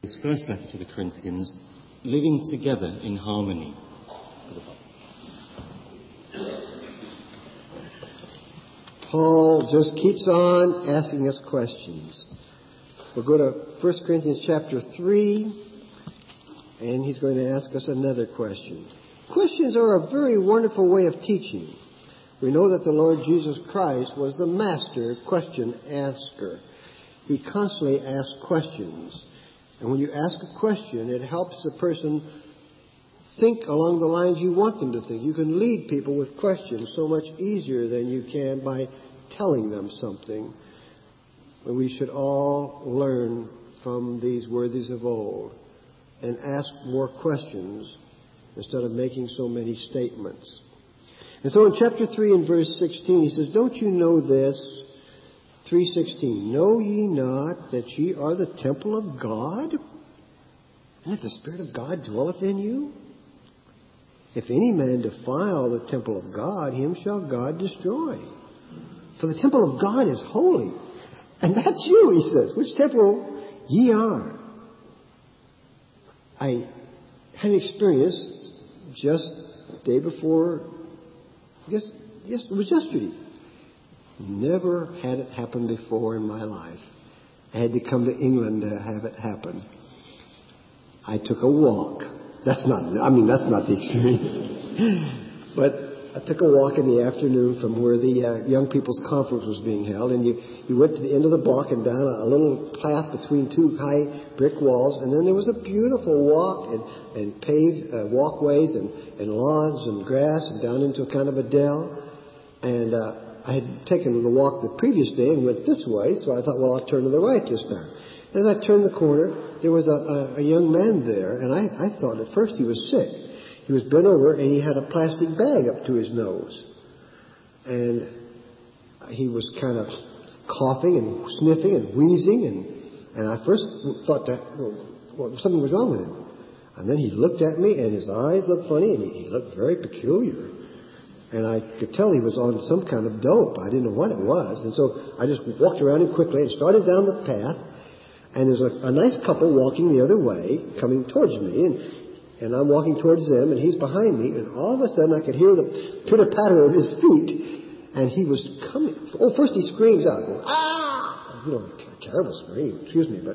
His first letter to the Corinthians, living together in harmony. Paul just keeps on asking us questions. We'll go to 1 Corinthians chapter 3, and he's going to ask us another question. Questions are a very wonderful way of teaching. We know that the Lord Jesus Christ was the master question asker. He constantly asked questions. And when you ask a question, it helps the person think along the lines you want them to think. You can lead people with questions so much easier than you can by telling them something. And we should all learn from these worthies of old and ask more questions instead of making so many statements. And so in chapter 3 and verse 16, he says, "Don't you know this?" 3:16, "Know ye not that ye are the temple of God, and that the Spirit of God dwelleth in you? If any man defile the temple of God, him shall God destroy. For the temple of God is holy." And that's you, he says, which temple ye are. I had an experience just the day before, yes, it was yesterday. Never had it happen before in my life. I had to come to England to have it happen. I took a walk. That's not the experience. But I took a walk in the afternoon from where the Young People's Conference was being held, and you went to the end of the block and down a little path between two high brick walls, and then there was a beautiful walk and paved walkways and lawns and grass and down into a kind of a dell. And I had taken the walk the previous day and went this way, so I thought, well, I'll turn to the right this time. As I turned the corner, there was a young man there, and I thought at first he was sick. He was bent over, and he had a plastic bag up to his nose. And he was kind of coughing and sniffing and wheezing, and I first thought that something was wrong with him. And then he looked at me, and his eyes looked funny, and he looked very peculiar. And I could tell he was on some kind of dope. I didn't know what it was. And so I just walked around him quickly and started down the path. And there's a nice couple walking the other way, coming towards me. And I'm walking towards them, and he's behind me. And all of a sudden I could hear the pitter-patter of his feet. And he was coming. Oh, first he screams out, going, "Ah!" You know, a terrible scream. Excuse me, but...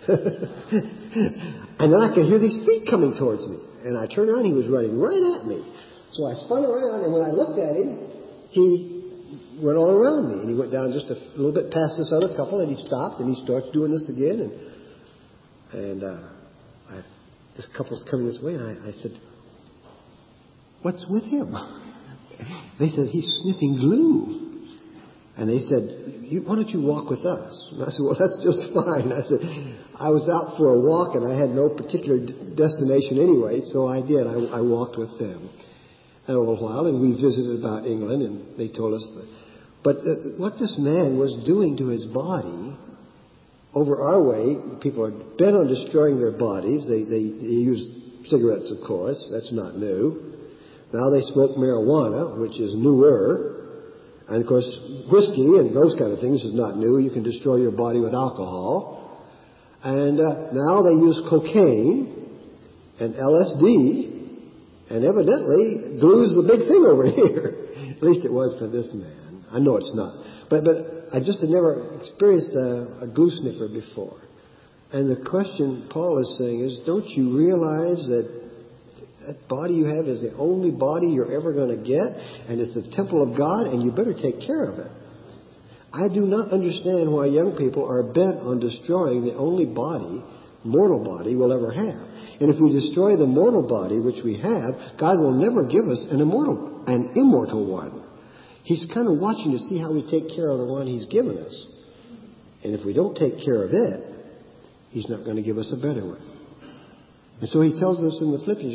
And then I could hear these feet coming towards me. And I turned around, he was running right at me. So I spun around, and when I looked at him, he went all around me. And he went down just a little bit past this other couple, and he stopped, and he starts doing this again. And this couple's coming this way, and I said, "What's with him?" They said, "He's sniffing glue." And they said, "Why don't you walk with us?" And I said, "Well, that's just fine." I said, I was out for a walk, and I had no particular destination anyway, so I did. I walked with them a little while, and we visited about England, and they told us that. But what this man was doing to his body, over our way, people are bent on destroying their bodies. They use cigarettes, of course. That's not new. Now they smoke marijuana, which is newer. And, of course, whiskey and those kind of things is not new. You can destroy your body with alcohol. And now they use cocaine and LSD. And evidently, glue's the big thing over here. At least it was for this man. I know it's not. But I just had never experienced a glue sniffer before. And the question Paul is saying is, don't you realize that body you have is the only body you're ever going to get? And it's the temple of God, and you better take care of it. I do not understand why young people are bent on destroying the only body, mortal body, we'll ever have. And if we destroy the mortal body, which we have, God will never give us an immortal one. He's kind of watching to see how we take care of the one He's given us. And if we don't take care of it, He's not going to give us a better one. And so He tells us in the Philippians,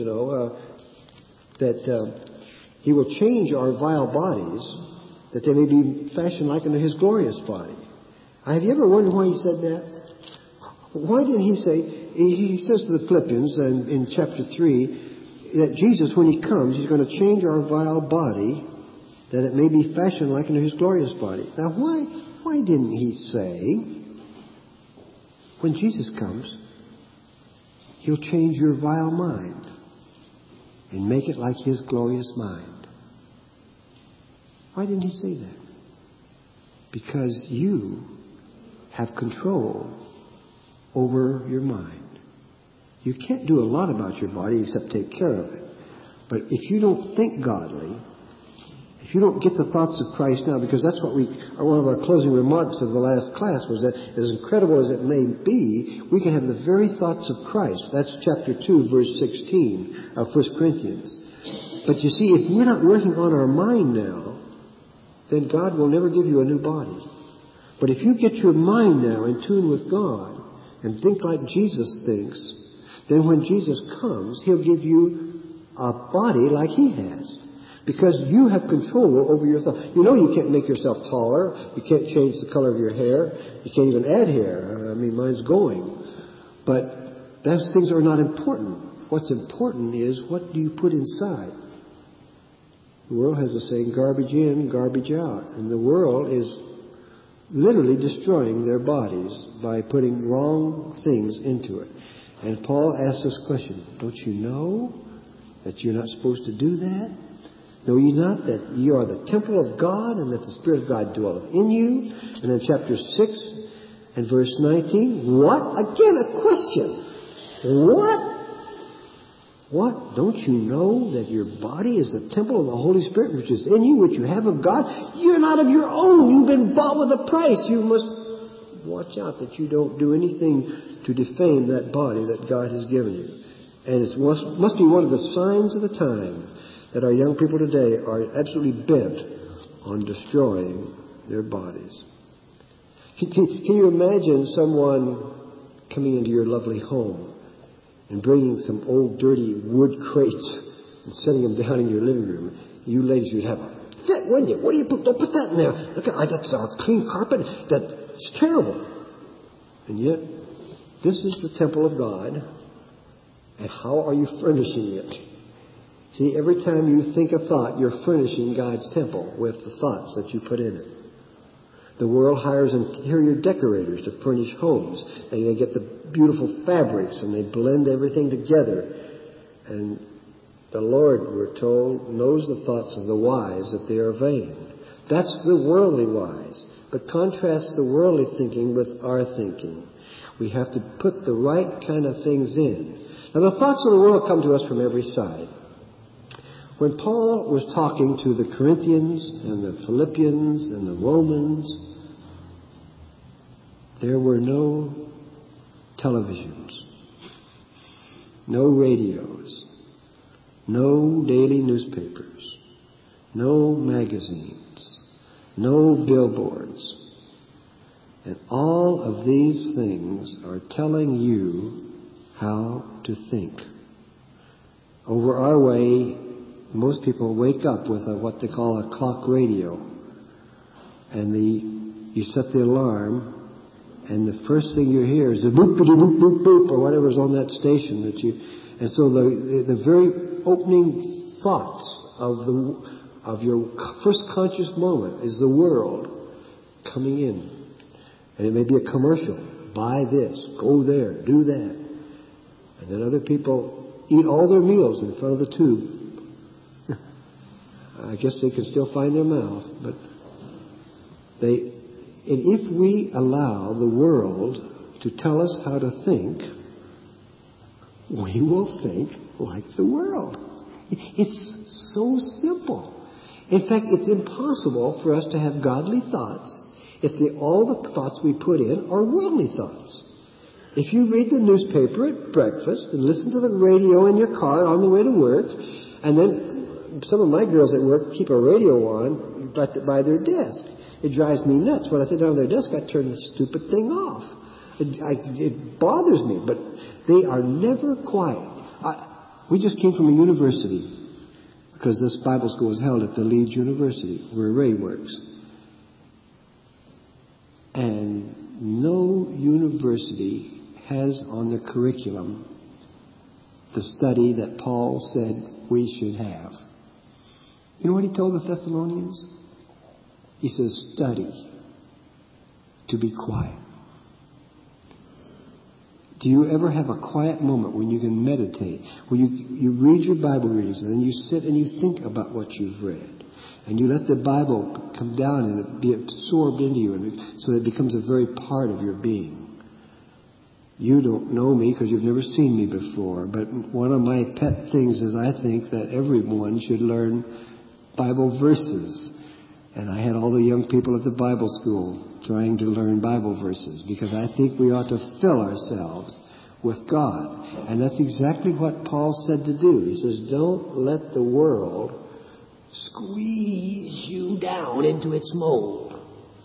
that He will change our vile bodies, that they may be fashioned like unto His glorious body. Have you ever wondered why He said that? Why didn't He say... He says to the Philippians in chapter 3 that Jesus, when He comes, He's going to change our vile body that it may be fashioned like unto His glorious body. Now, why didn't He say, when Jesus comes, He'll change your vile mind and make it like His glorious mind. Why didn't He say that? Because you have control over your mind. You can't do a lot about your body except take care of it. But if you don't think godly, if you don't get the thoughts of Christ now, because that's what one of our closing remarks of the last class was that as incredible as it may be, we can have the very thoughts of Christ. That's chapter 2, verse 16 of 1 Corinthians. But you see, if we're not working on our mind now, then God will never give you a new body. But if you get your mind now in tune with God and think like Jesus thinks, then when Jesus comes, He'll give you a body like He has. Because you have control over your thoughts. You know you can't make yourself taller. You can't change the color of your hair. You can't even add hair. I mean, mine's going. But those things are not important. What's important is what do you put inside. The world has a saying, garbage in, garbage out. And the world is literally destroying their bodies by putting wrong things into it. And Paul asks this question, don't you know that you're not supposed to do that? Know ye not that ye are the temple of God, and that the Spirit of God dwelleth in you? And then chapter 6 and verse 19. What? Again, a question. What? Don't you know that your body is the temple of the Holy Spirit, which is in you, which you have of God? You're not of your own. You've been bought with a price. You must watch out that you don't do anything to defame that body that God has given you. And it must be one of the signs of the time that our young people today are absolutely bent on destroying their bodies. Can you imagine someone coming into your lovely home and bringing some old dirty wood crates and setting them down in your living room? You ladies would have a fit, wouldn't you? What do you put? Don't put that in there. Look, I got a clean carpet. That's terrible. And yet, this is the temple of God. And how are you furnishing it? See, every time you think a thought, you're furnishing God's temple with the thoughts that you put in it. The world hires interior decorators to furnish homes. And they get the beautiful fabrics and they blend everything together. And the Lord, we're told, knows the thoughts of the wise, that they are vain. That's the worldly wise. But contrast the worldly thinking with our thinking. We have to put the right kind of things in. Now, the thoughts of the world come to us from every side. When Paul was talking to the Corinthians and the Philippians and the Romans, there were no televisions, no radios, no daily newspapers, no magazines, no billboards. And all of these things are telling you how to think. Over our way, most people wake up with what they call a clock radio. And you set the alarm, and the first thing you hear is a boop, boop, boop, boop, boop, or whatever's on that station and so the very opening thoughts of your first conscious moment is the world coming in. And it may be a commercial. Buy this, go there, do that. And then other people eat all their meals in front of the tube. I guess they can still find their mouth, but and if we allow the world to tell us how to think, we will think like the world. It's so simple. In fact, it's impossible for us to have godly thoughts if all the thoughts we put in are worldly thoughts. If you read the newspaper at breakfast and listen to the radio in your car on the way to work, and then some of my girls at work keep a radio on by their desk. It drives me nuts. When I sit down at their desk, I turn the stupid thing off. It bothers me, but they are never quiet. We just came from a university, because this Bible school was held at the Leeds University, where Ray works. And no university has on the curriculum the study that Paul said we should have. You know what he told the Thessalonians? He says, study to be quiet. Do you ever have a quiet moment when you can meditate, when you read your Bible readings and then you sit and you think about what you've read? And you let the Bible come down and it be absorbed into you, and so that it becomes a very part of your being. You don't know me because you've never seen me before, but one of my pet things is I think that everyone should learn Bible verses. And I had all the young people at the Bible school trying to learn Bible verses because I think we ought to fill ourselves with God. And that's exactly what Paul said to do. He says, don't let the world squeeze you down into its mold.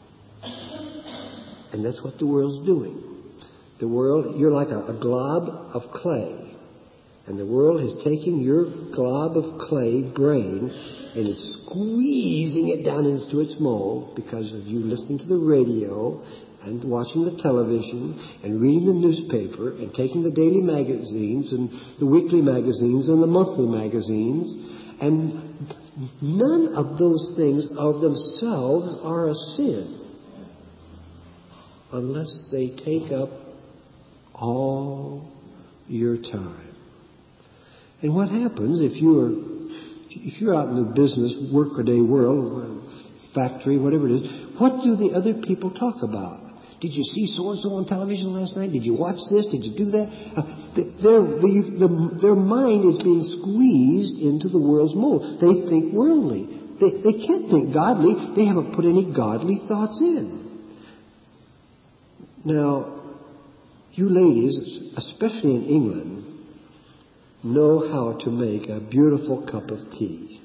And that's what the world's doing. The world, you're like a glob of clay. And the world is taking your glob of clay brain and it's squeezing it down into its mold because of you listening to the radio and watching the television and reading the newspaper and taking the daily magazines and the weekly magazines and the monthly magazines. And none of those things of themselves are a sin unless they take up all your time. And what happens if you're out in the business, work-a-day world, factory, whatever it is, what do the other people talk about? Did you see so-and-so on television last night? Did you watch this? Did you do that? Their mind is being squeezed into the world's mold. They think worldly. They can't think godly. They haven't put any godly thoughts in. Now, you ladies, especially in England, know how to make a beautiful cup of tea.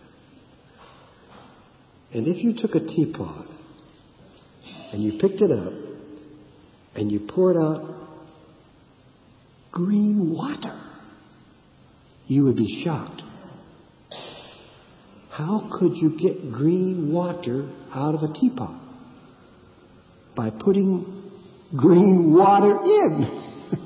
And if you took a teapot and you picked it up and you poured out green water, you would be shocked. How could you get green water out of a teapot? By putting green water in.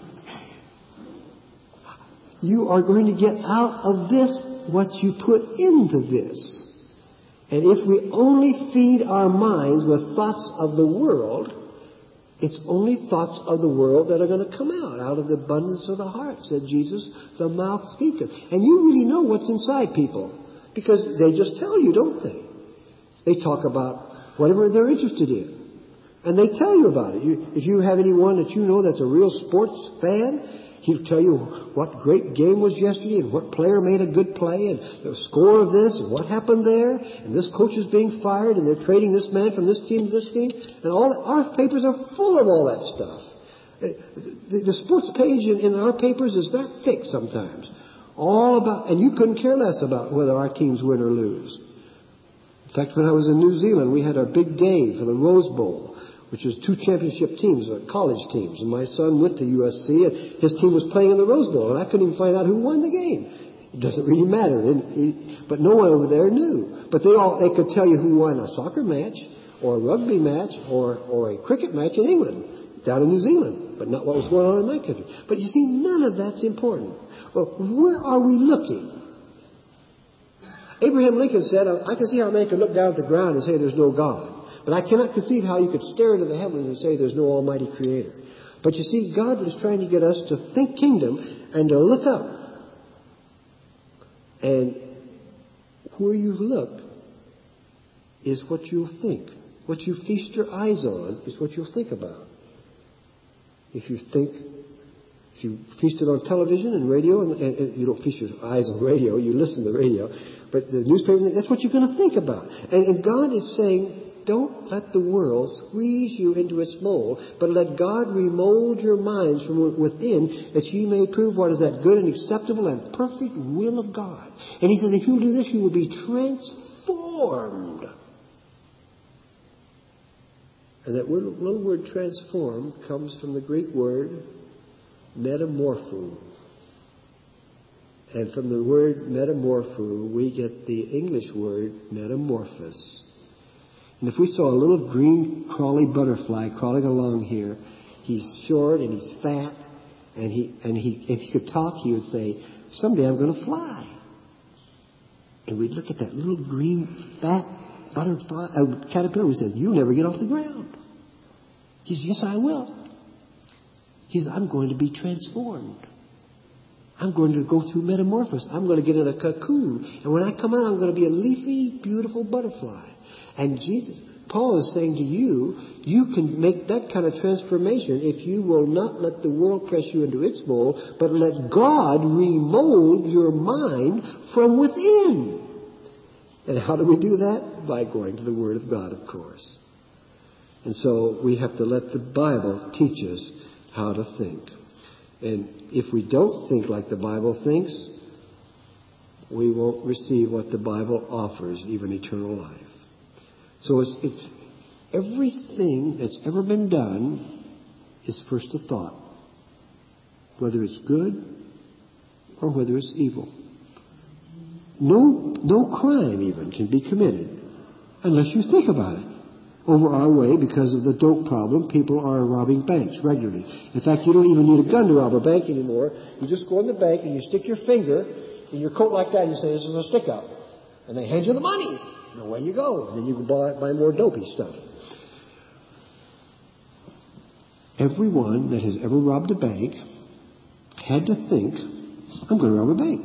You are going to get out of this what you put into this. And if we only feed our minds with thoughts of the world, it's only thoughts of the world that are going to come out of the abundance of the heart, said Jesus, the mouth speaketh. And you really know what's inside people, because they just tell you, don't they? They talk about whatever they're interested in. And they tell you about it. If you have anyone that you know that's a real sports fan, he'll tell you what great game was yesterday and what player made a good play and the score of this and what happened there and this coach is being fired and they're trading this man from this team to this team. And our papers are full of all that stuff. The sports page in our papers is that thick sometimes. All about, and you couldn't care less about whether our teams win or lose. In fact, when I was in New Zealand, we had our big day for the Rose Bowl, which was 2 championship teams, college teams. And my son went to USC, and his team was playing in the Rose Bowl, and I couldn't even find out who won the game. It doesn't really matter. But no one over there knew. But they could tell you who won a soccer match, or a rugby match, or a cricket match in England, down in New Zealand, but not what was going on in my country. But you see, none of that's important. Well, where are we looking? Abraham Lincoln said, I can see how a man could look down at the ground and say there's no God. But I cannot conceive how you could stare into the heavens and say there's no almighty creator. But you see, God is trying to get us to think kingdom and to look up. And where you look is what you'll think. What you feast your eyes on is what you'll think about. If you feast it on television and radio, and you don't feast your eyes on radio, you listen to the radio, but the newspaper, that's what you're going to think about. And God is saying, don't let the world squeeze you into its mold, but let God remold your minds from within, that ye may prove what is that good and acceptable and perfect will of God. And he says, if you do this, you will be transformed. And that little word transform comes from the Greek word metamorpho. And from the word metamorpho, we get the English word metamorphosis. And if we saw a little green crawly butterfly crawling along here, he's short and he's fat, and if he could talk, he would say, someday I'm going to fly. And we'd look at that little green fat butterfly, caterpillar, and we said, you'll never get off the ground. He says, yes, I will. He says, I'm going to be transformed. I'm going to go through metamorphosis. I'm going to get in a cocoon. And when I come out, I'm going to be a leafy, beautiful butterfly. And Paul is saying to you, you can make that kind of transformation if you will not let the world press you into its mold, but let God remold your mind from within. And how do we do that? By going to the Word of God, of course. And so we have to let the Bible teach us how to think. And if we don't think like the Bible thinks, we won't receive what the Bible offers, even eternal life. So it's everything that's ever been done is first a thought, whether it's good or whether it's evil. No crime even can be committed unless you think about it. Over our way, because of the dope problem, people are robbing banks regularly. In fact, you don't even need a gun to rob a bank anymore. You just go in the bank and you stick your finger in your coat like that and you say, this is a stick-up. And they hand you the money. And away you go. And then you can buy more dopey stuff. Everyone that has ever robbed a bank had to think, I'm going to rob a bank.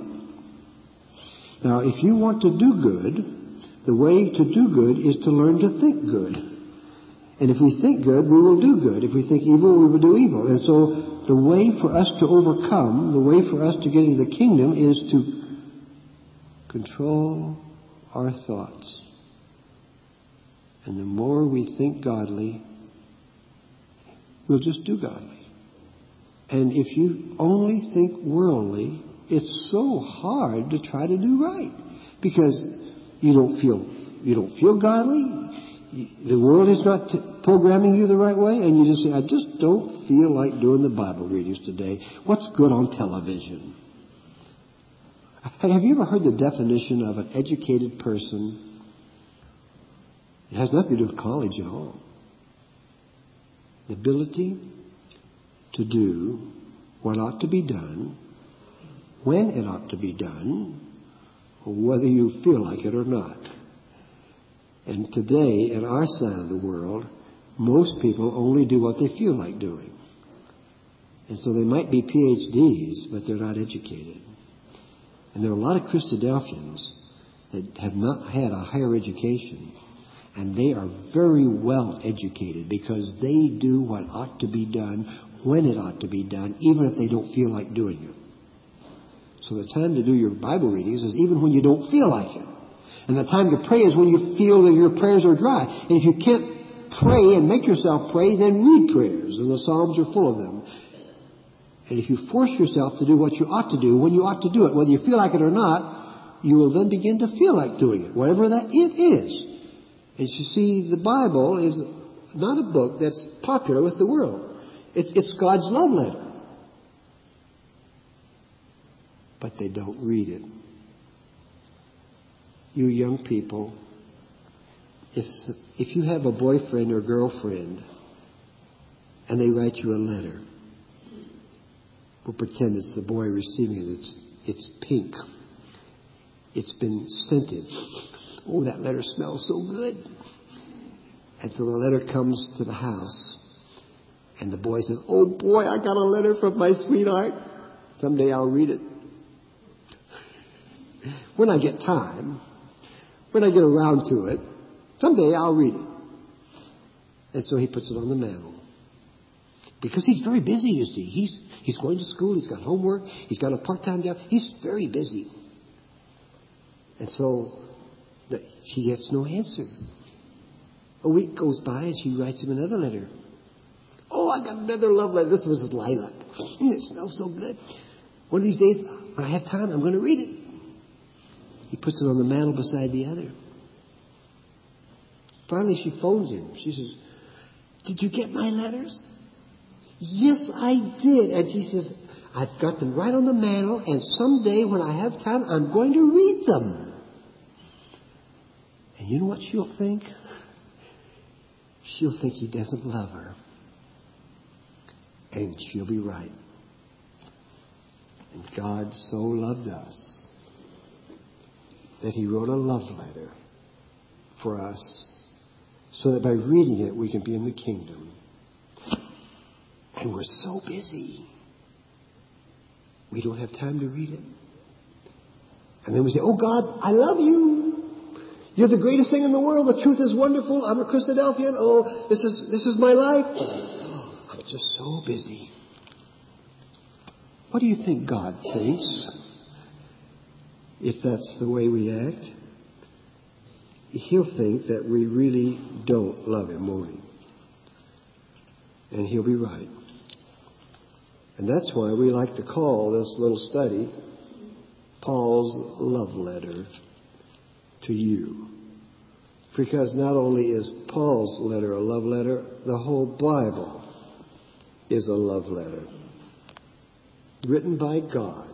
Now, if you want to do good, the way to do good is to learn to think good. And if we think good, we will do good. If we think evil, we will do evil. And so the way for us to overcome, the way for us to get into the kingdom is to control our thoughts. And the more we think godly, we'll just do godly. And if you only think worldly, it's so hard to try to do right. Because you don't feel godly. The world is not programming you the right way, and you just say, I just don't feel like doing the Bible readings today. What's good on television? Have you ever heard the definition of an educated person? It has nothing to do with college at all. The ability to do what ought to be done, when it ought to be done, whether you feel like it or not. And today, in our side of the world, most people only do what they feel like doing. And so they might be PhDs, but they're not educated. And there are a lot of Christadelphians that have not had a higher education, and they are very well educated because they do what ought to be done when it ought to be done, even if they don't feel like doing it. So the time to do your Bible readings is even when you don't feel like it. And the time to pray is when you feel that your prayers are dry. And if you can't pray and make yourself pray, then read prayers. And the Psalms are full of them. And if you force yourself to do what you ought to do, when you ought to do it, whether you feel like it or not, you will then begin to feel like doing it, whatever that it is. And you see, the Bible is not a book that's popular with the world. It's God's love letter. But they don't read it. You young people, if you have a boyfriend or girlfriend and they write you a letter, we'll pretend it's the boy receiving it. It's pink. It's been scented. Oh, that letter smells so good. And so the letter comes to the house and the boy says, oh boy, I got a letter from my sweetheart. Someday I'll read it. When I get time, when I get around to it, someday I'll read it. And so he puts it on the mantle. Because he's very busy, you see. He's going to school, he's got homework, he's got a part-time job. He's very busy. And so she gets no answer. A week goes by and she writes him another letter. Oh, I got another love letter. This was his lilac. It smells so good. One of these days, when I have time, I'm going to read it. He puts it on the mantle beside the other. Finally, she phones him. She says, did you get my letters? Yes, I did. And she says, I've got them right on the mantle, and someday when I have time, I'm going to read them. And you know what she'll think? She'll think he doesn't love her. And she'll be right. And God so loved us that he wrote a love letter for us so that by reading it we can be in the kingdom. And we're so busy. We don't have time to read it. And then we say, oh God, I love you. You're the greatest thing in the world. The truth is wonderful. I'm a Christadelphian. Oh, this is my life. Oh, I'm just so busy. What do you think God thinks? If that's the way we act, He'll think that we really don't love Him, won't He? And He'll be right. And that's why we like to call this little study Paul's love letter to you. Because not only is Paul's letter a love letter, the whole Bible is a love letter. Written by God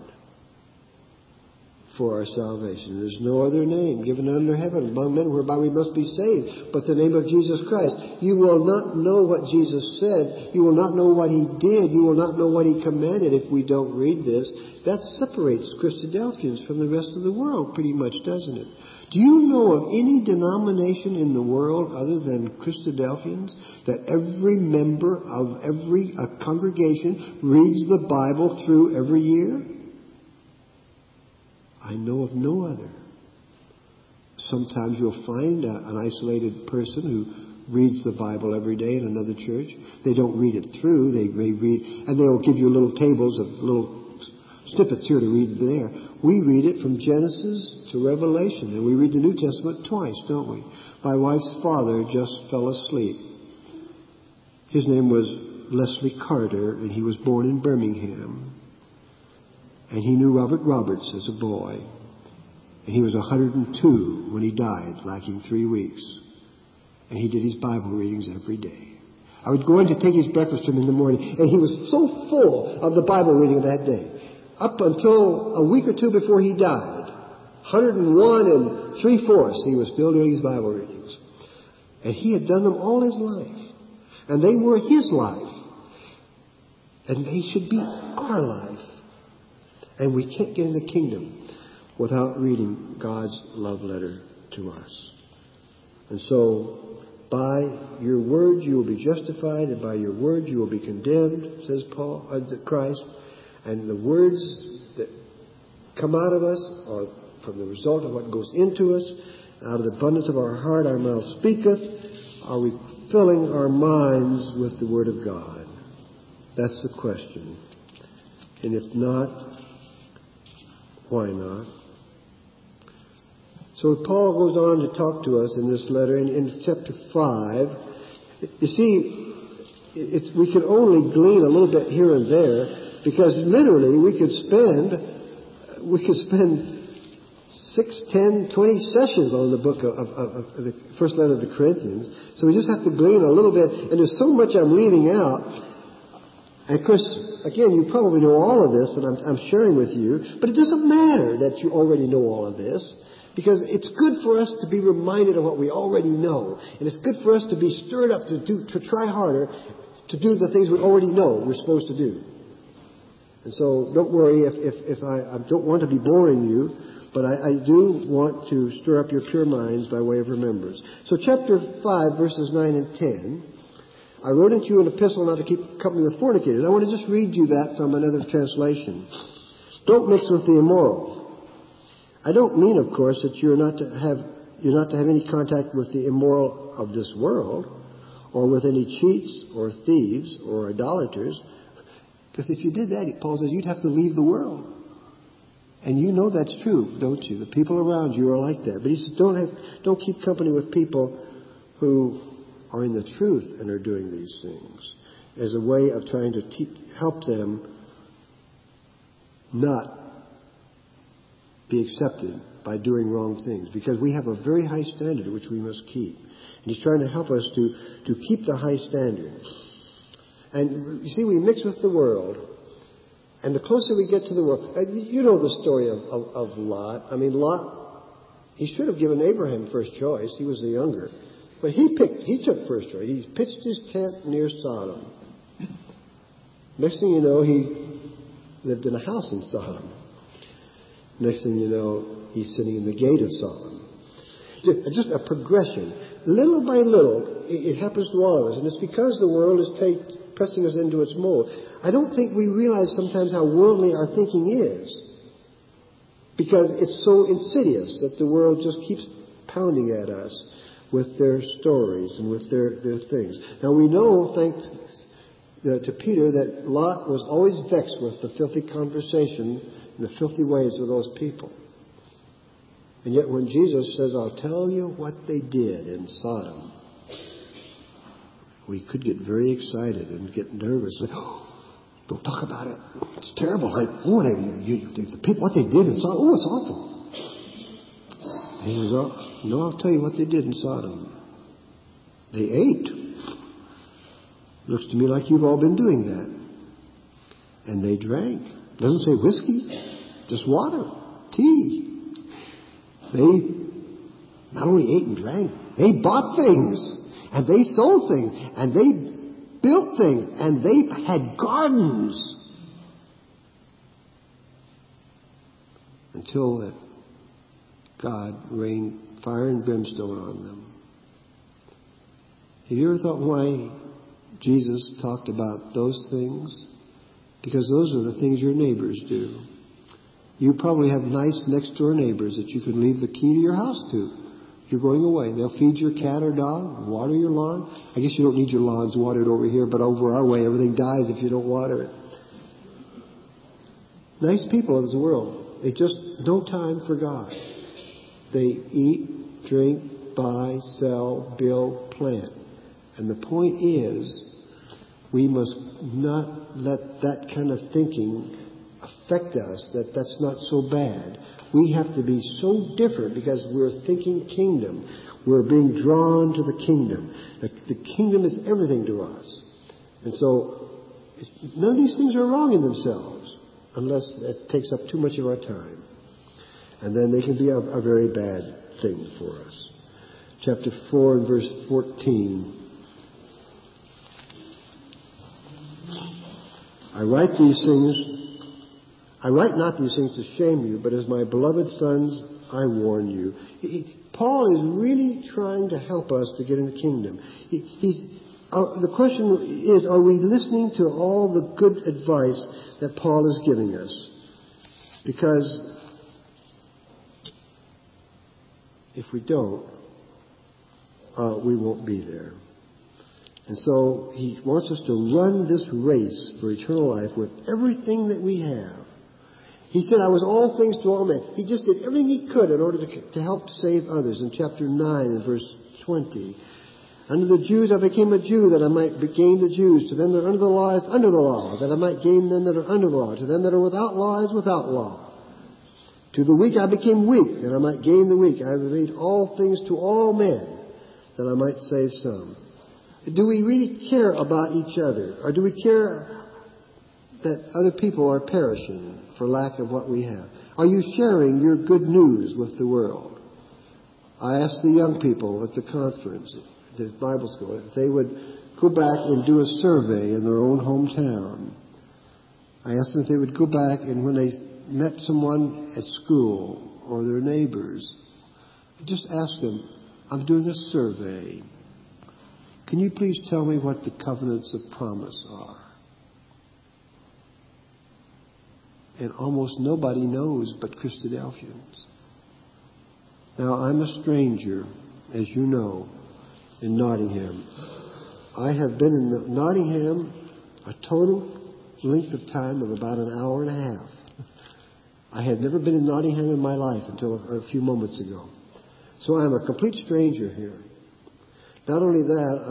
for our salvation. There's no other name given under heaven among men whereby we must be saved but the name of Jesus Christ. You will not know what Jesus said. You will not know what He did. You will not know what He commanded if we don't read this. That separates Christadelphians from the rest of the world pretty much, doesn't it? Do you know of any denomination in the world other than Christadelphians that every member of every congregation reads the Bible through every year? I know of no other. Sometimes you'll find an isolated person who reads the Bible every day in another church. They don't read it through. They read, and they'll give you little tables of little snippets here to read there. We read it from Genesis to Revelation, and we read the New Testament twice, don't we? My wife's father just fell asleep. His name was Leslie Carter, and he was born in Birmingham. And he knew Robert Roberts as a boy. And he was 102 when he died, lacking 3 weeks. And he did his Bible readings every day. I would go in to take his breakfast to him in the morning, and he was so full of the Bible reading that day. Up until a week or two before he died, 101 3/4, he was still doing his Bible readings. And he had done them all his life. And they were his life. And they should be our life. And we can't get in the kingdom without reading God's love letter to us. And so, by your words you will be justified, and by your words you will be condemned, says Christ. And the words that come out of us are from the result of what goes into us. Out of the abundance of our heart our mouth speaketh. Are we filling our minds with the Word of God? That's the question. And if not, why not? So Paul goes on to talk to us in this letter in chapter 5. You see, we can only glean a little bit here and there, because literally we could spend 6, 10, 20 sessions on the book of the first letter of the Corinthians. So we just have to glean a little bit, and there's so much I'm leaving out. And of course, again, you probably know all of this that I'm sharing with you, but it doesn't matter that you already know all of this, because it's good for us to be reminded of what we already know, and it's good for us to be stirred up to try harder to do the things we already know we're supposed to do. And so don't worry if I don't want to be boring you, but I do want to stir up your pure minds by way of remembrance. So chapter 5, verses 9 and 10, I wrote into you an epistle not to keep company with fornicators. I want to just read you that from another translation. Don't mix with the immoral. I don't mean, of course, that you're not to have any contact with the immoral of this world, or with any cheats or thieves or idolaters. Because if you did that, Paul says, you'd have to leave the world. And you know that's true, don't you? The people around you are like that. But he says, don't keep company with people who are in the truth and are doing these things, as a way of trying to help them not be accepted by doing wrong things. Because we have a very high standard which we must keep. And he's trying to help us to keep the high standard. And you see, we mix with the world. And the closer we get to the world, you know the story of Lot. I mean, Lot, he should have given Abraham first choice. He was the younger. But he took first choice. He pitched his tent near Sodom. Next thing you know, he lived in a house in Sodom. Next thing you know, he's sitting in the gate of Sodom. Just a progression. Little by little, it happens to all of us. And it's because the world is pressing us into its mold. I don't think we realize sometimes how worldly our thinking is, because it's so insidious that the world just keeps pounding at us with their stories and with their things. Now we know, thanks to Peter, that Lot was always vexed with the filthy conversation and the filthy ways of those people. And yet when Jesus says, I'll tell you what they did in Sodom, we could get very excited and get nervous. Oh, don't talk about it. It's terrible. The people, what they did in Sodom, it's awful. And he says, oh, no, I'll tell you what they did in Sodom. They ate. Looks to me like you've all been doing that. And they drank. Doesn't say whiskey, just water, tea. They not only ate and drank, they bought things, and they sold things, and they built things, and they had gardens. Until that God rained fire and brimstone on them. Have you ever thought why Jesus talked about those things? Because those are the things your neighbors do. You probably have nice next-door neighbors that you can leave the key to your house to. If you're going away, they'll feed your cat or dog, water your lawn. I guess you don't need your lawns watered over here, but over our way, everything dies if you don't water it. Nice people of this world. They just no time for God. They eat, drink, buy, sell, build, plant. And the point is, we must not let that kind of thinking affect us, that's not so bad. We have to be so different because we're thinking kingdom. We're being drawn to the kingdom. The kingdom is everything to us. And so none of these things are wrong in themselves unless it takes up too much of our time. And then they can be a very bad thing for us. Chapter 4 and verse 14. I write not these things to shame you, but as my beloved sons, I warn you. Paul is really trying to help us to get in the kingdom. The question is, are we listening to all the good advice that Paul is giving us? Because if we don't, we won't be there. And so he wants us to run this race for eternal life with everything that we have. He said, I was all things to all men. He just did everything he could in order to help save others. In chapter 9 and verse 20. Under the Jews I became a Jew that I might gain the Jews. To them that are under the law is under the law, that I might gain them that are under the law. To them that are without law is without law. To the weak I became weak, that I might gain the weak. I have made all things to all men, that I might save some. Do we really care about each other? Or do we care that other people are perishing for lack of what we have? Are you sharing your good news with the world? I asked the young people at the conference, the Bible school, if they would go back and do a survey in their own hometown. I asked them if they would go back and when they met someone at school or their neighbors, just ask them, I'm doing a survey. Can you please tell me what the covenants of promise are? And almost nobody knows but Christadelphians. Now, I'm a stranger, as you know, in Nottingham. I have been in Nottingham a total length of time of about an hour and a half. I had never been in Nottingham in my life until a few moments ago. So I'm a complete stranger here. Not only that,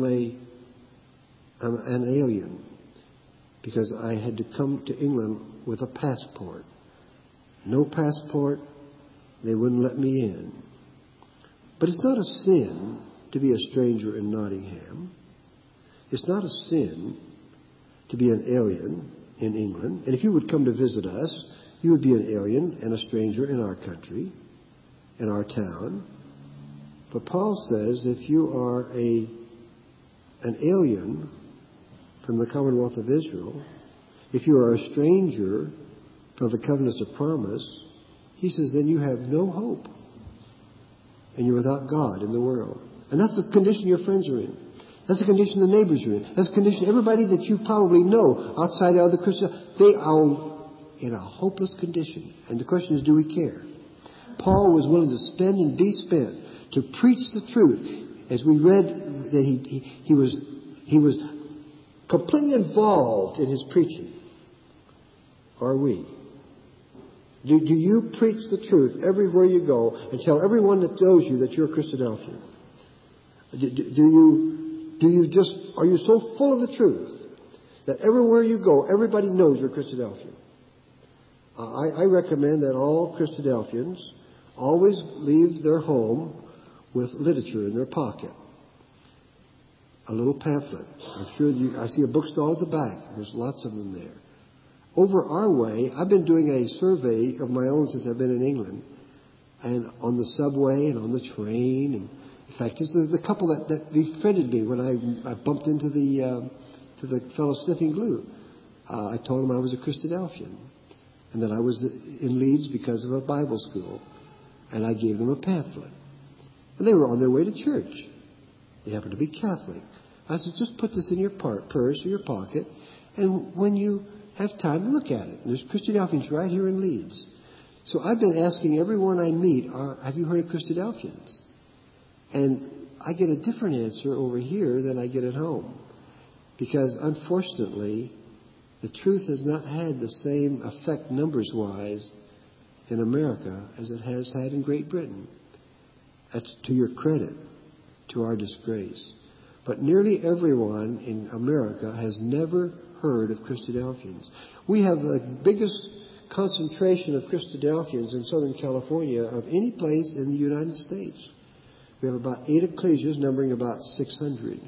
I'm an alien because I had to come to England with a passport. No passport, they wouldn't let me in. But it's not a sin to be a stranger in Nottingham. It's not a sin to be an alien in England. And if you would come to visit us, you would be an alien and a stranger in our country, in our town. But Paul says if you are an alien from the Commonwealth of Israel, if you are a stranger from the covenants of promise, he says then you have no hope. And you're without God in the world. And that's the condition your friends are in. That's the condition the neighbors are in. That's the condition everybody that you probably know outside of the Christian. They are in a hopeless condition. And the question is, do we care? Paul was willing to spend and be spent to preach the truth. As we read that he was completely involved in his preaching. Are we? Do you preach the truth everywhere you go and tell everyone that knows you that you're a Christadelphian? Are you so full of the truth that everywhere you go, everybody knows you're a Christadelphian? I recommend that all Christadelphians always leave their home with literature in their pocket. A little pamphlet. I'm sure I see a bookstall at the back. There's lots of them there. Over our way, I've been doing a survey of my own since I've been in England. And on the subway and on the train. And in fact, it's the couple that befriended me when I bumped into the fellow sniffing glue. I told him I was a Christadelphian. And that I was in Leeds because of a Bible school. And I gave them a pamphlet. And they were on their way to church. They happened to be Catholic. I said, just put this in your purse or your pocket, and when you have time, look at it. And there's Christadelphians right here in Leeds. So I've been asking everyone I meet, have you heard of Christadelphians? And I get a different answer over here than I get at home. Because unfortunately, the truth has not had the same effect numbers-wise in America as it has had in Great Britain. That's to your credit, to our disgrace. But nearly everyone in America has never heard of Christadelphians. We have the biggest concentration of Christadelphians in Southern California of any place in the United States. We have about 8 ecclesias numbering about 600.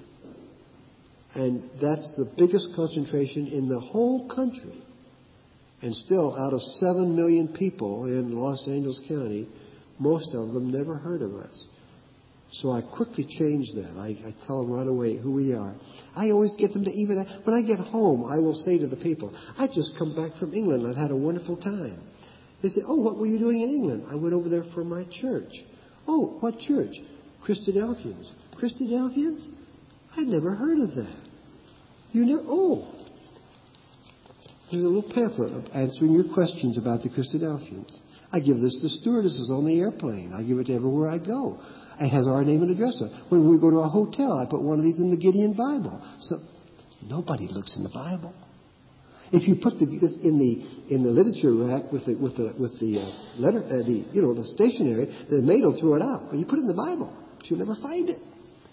And that's the biggest concentration in the whole country. And still, out of 7 million people in Los Angeles County, most of them never heard of us. So I quickly change that. I tell them right away who we are. I always get them to even, when I get home, I will say to the people, I just come back from England. I've had a wonderful time. They say, oh, what were you doing in England? I went over there for my church. Oh, what church? Christadelphians. Christadelphians? I'd never heard of that. You know, oh. There's a little pamphlet answering your questions about the Christadelphians. I give this to stewardesses on the airplane. I give it to everywhere I go. It has our name and address on it. When we go to a hotel, I put one of these in the Gideon Bible. So nobody looks in the Bible. If you put this in the literature rack with the letter, the stationery, the maid will throw it out. But you put it in the Bible, but you'll never find it.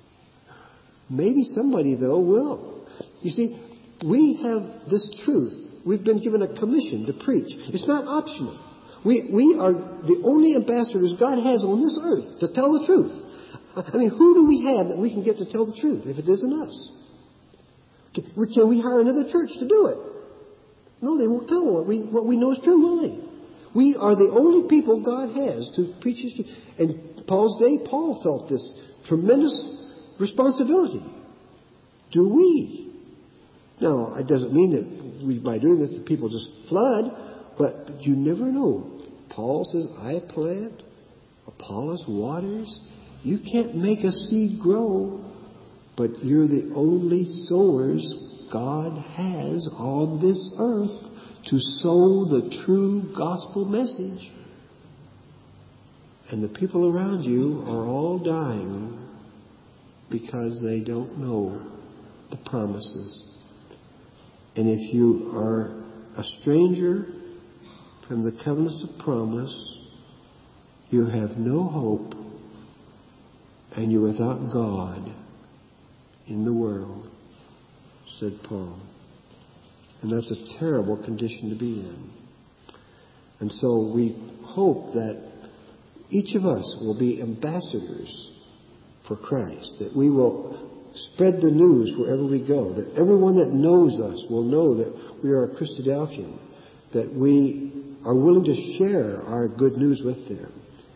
Maybe somebody though will. You see, we have this truth. We've been given a commission to preach. It's not optional. We are the only ambassadors God has on this earth to tell the truth. I mean, who do we have that we can get to tell the truth if it isn't us? Can we hire another church to do it? No, they won't tell what we know is true, will they? We are the only people God has to preach His truth. And Paul's day, Paul felt this tremendous responsibility. Do we? Now, it doesn't mean that by doing this, the people just flood, but you never know. Paul says, I plant, Apollos waters. You can't make a seed grow, but you're the only sowers God has on this earth to sow the true gospel message. And the people around you are all dying because they don't know the promises. And if you are a stranger from the covenants of promise, you have no hope, and you're without God in the world, said Paul. And that's a terrible condition to be in. And so we hope that each of us will be ambassadors for Christ, that we will spread the news wherever we go, that everyone that knows us will know that we are a Christadelphian, that we are willing to share our good news with them.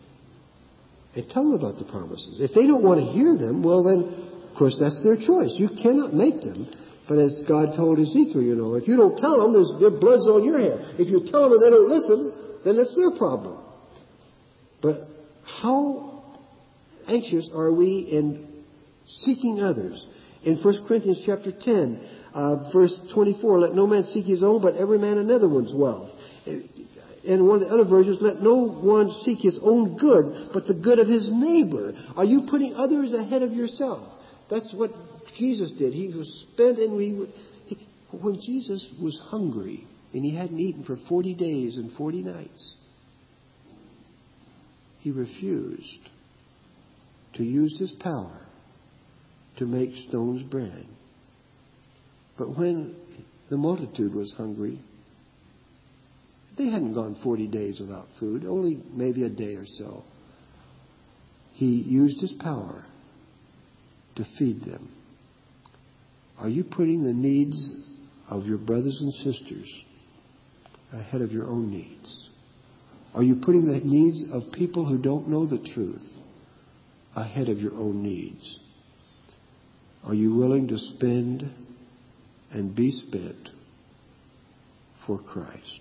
And tell them about the promises. If they don't want to hear them, well then, of course, that's their choice. You cannot make them. But as God told Ezekiel, if you don't tell them, their blood's on your hair. If you tell them and they don't listen, then it's their problem. But how anxious are we in seeking others In 1 Corinthians chapter 10, verse 24, let no man seek his own, but every man another one's wealth. In one of the other versions, let no one seek his own good, but the good of his neighbor. Are you putting others ahead of yourself? That's what Jesus did. He was spent, and when Jesus was hungry, and he hadn't eaten for 40 days and 40 nights, he refused to use his power to make stones bread. But when the multitude was hungry, they hadn't gone 40 days without food, only maybe a day or so. He used his power to feed them. Are you putting the needs of your brothers and sisters ahead of your own needs? Are you putting the needs of people who don't know the truth ahead of your own needs? Are you willing to spend and be spent for Christ?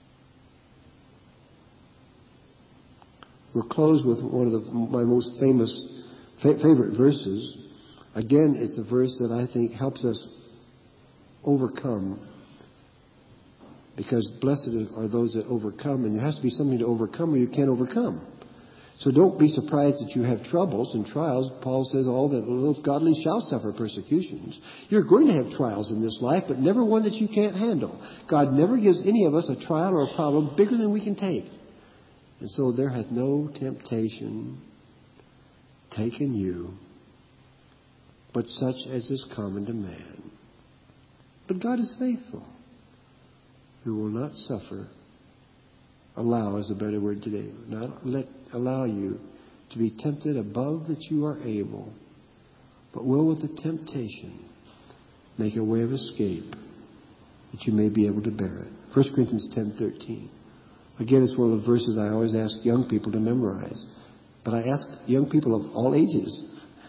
We'll close with one of my most favorite verses. Again, it's a verse that I think helps us overcome, because blessed are those that overcome, and there has to be something to overcome or you can't overcome. So don't be surprised that you have troubles and trials. Paul says, all that live godly shall suffer persecutions. You're going to have trials in this life, but never one that you can't handle. God never gives any of us a trial or a problem bigger than we can take. And so there hath no temptation taken you, but such as is common to man. But God is faithful, who will not allow is a better word today, allow you to be tempted above that you are able, but will with the temptation make a way of escape that you may be able to bear it. 1 Corinthians 10:13. Again, it's one of the verses I always ask young people to memorize. But I ask young people of all ages.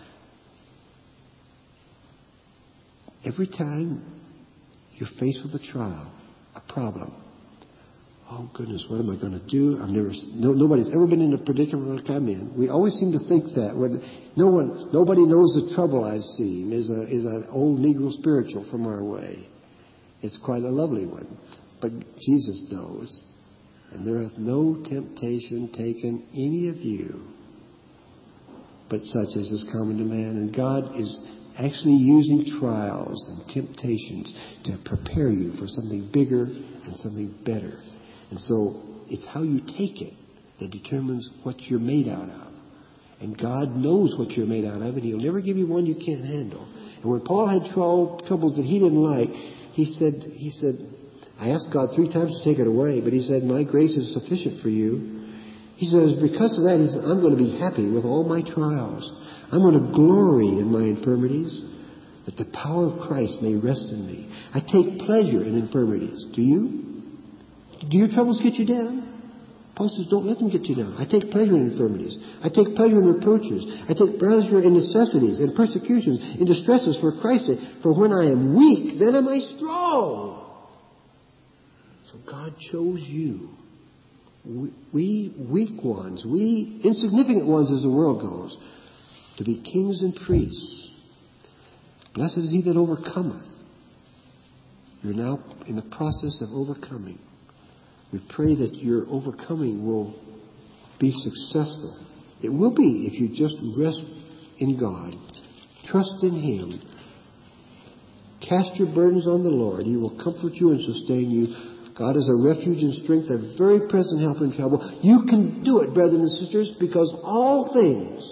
Every time you're faced with a trial, a problem, oh goodness, what am I going to do? Nobody's ever been in a predicament like I'm in. We always seem to think that when nobody knows the trouble I've seen is an old Negro spiritual from our way. It's quite a lovely one, but Jesus knows. And there hath no temptation taken any of you, but such as is common to man. And God is actually using trials and temptations to prepare you for something bigger and something better. And so it's how you take it that determines what you're made out of. And God knows what you're made out of, and He'll never give you one you can't handle. And when Paul had troubles that he didn't like, he said, I asked God 3 times to take it away, but He said, my grace is sufficient for you. He says, because of that, He said, I'm going to be happy with all my trials. I'm going to glory in my infirmities, that the power of Christ may rest in me. I take pleasure in infirmities. Do you? Do your troubles get you down? Paul says, don't let them get you down. I take pleasure in infirmities. I take pleasure in reproaches. I take pleasure in necessities, in persecutions, in distresses for Christ's sake. For when I am weak, then am I strong. So God chose you. We weak ones, we insignificant ones as the world goes, to be kings and priests. Blessed is he that overcometh. You're now in the process of overcoming. We pray that your overcoming will be successful. It will be if you just rest in God. Trust in Him. Cast your burdens on the Lord. He will comfort you and sustain you. God is a refuge and strength, a very present help in trouble. You can do it, brothers and sisters, because all things,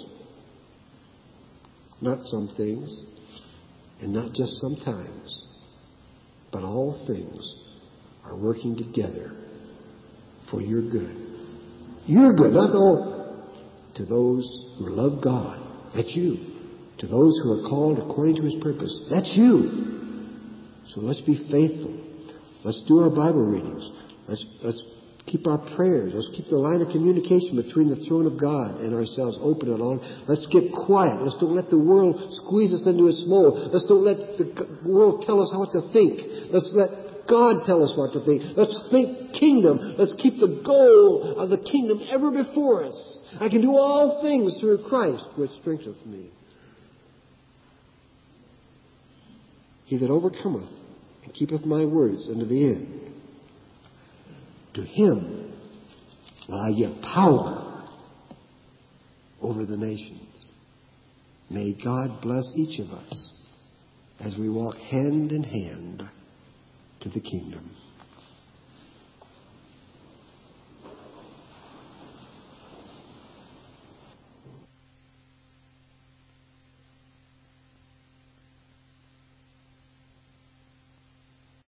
not some things, and not just sometimes, but all things are working together for your good. Your good, not all. To those who love God, that's you. To those who are called according to His purpose, that's you. So let's be faithful. Let's do our Bible readings. Let's keep our prayers. Let's keep the line of communication between the throne of God and ourselves open and on. Let's get quiet. Let's don't let the world squeeze us into its mold. Let's don't let the world tell us what to think. Let's let God tell us what to think. Let's think kingdom. Let's keep the goal of the kingdom ever before us. I can do all things through Christ, which strengthens me. he that overcometh and keepeth my words unto the end, to him will I give power over the nations. May God bless each of us as we walk hand in hand to the kingdom.